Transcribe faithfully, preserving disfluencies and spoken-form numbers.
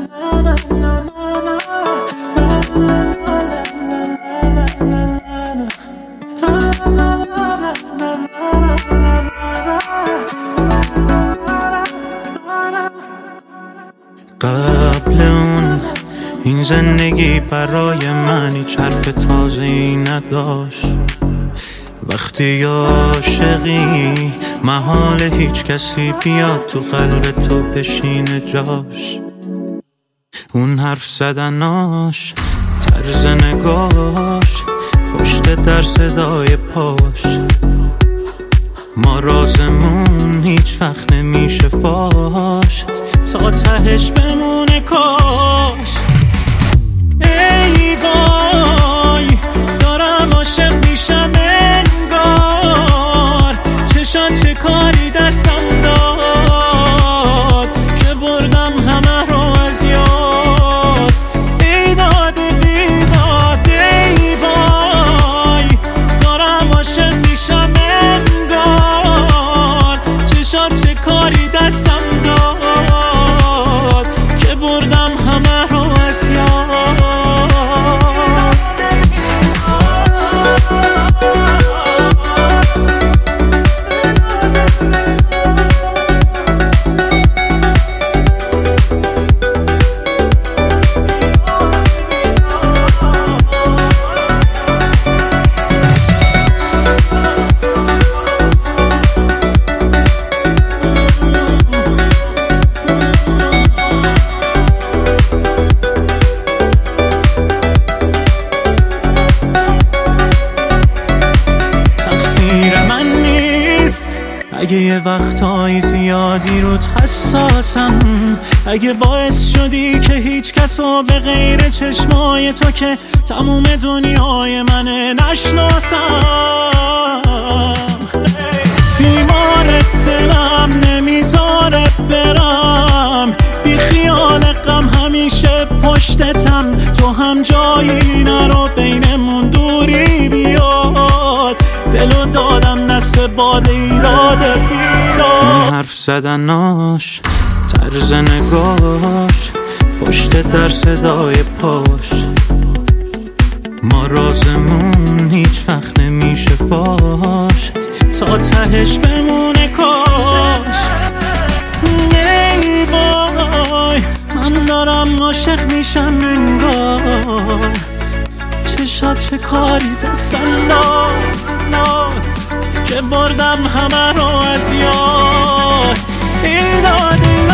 قبل اون این زندگی برای من هیچ حرف تازه‌ای نداشت. وقتی عاشقی محال هیچ کسی بیاد تو قلب تو بشینه جاش. اون حرف زدناش، طرز نگاش، پشت در صدای پاش، ما رازمون هیچ وقت نمیشه فاش، تا تهش بمونه کاش. ای وای دارم عاشق میشم انگار، چشان چه کاری دستم داد که بردم همه رو از یاد. ای داد بیداد ای وای دارم عاشق میشم انگار، چشان چه کاری دستم داد که بردم همه رو از یاد. اگه یه وقتهای زیادی روت حساسم، اگه باعث شدی که هیچ کسو به غیر چشمای تو که تموم دنیای منه نشناسم، بیمار دلم نمیذاره برم، بی خیال غم همیشه پشتتم، تو هم جایی نرو بینمون دوری بیاد، دلو دادم دست باد ایراد بیاد. حرف زدناش، طرز نگاش، پشت در صدای پاش، ما رازمون هیچ وقت نمیشه فاش، تا تهش بمونه کاش. ای وای من دارم عاشق میشم انگار، چشات چه کاری دستم داد که بردم همه رو از یاد. ای داد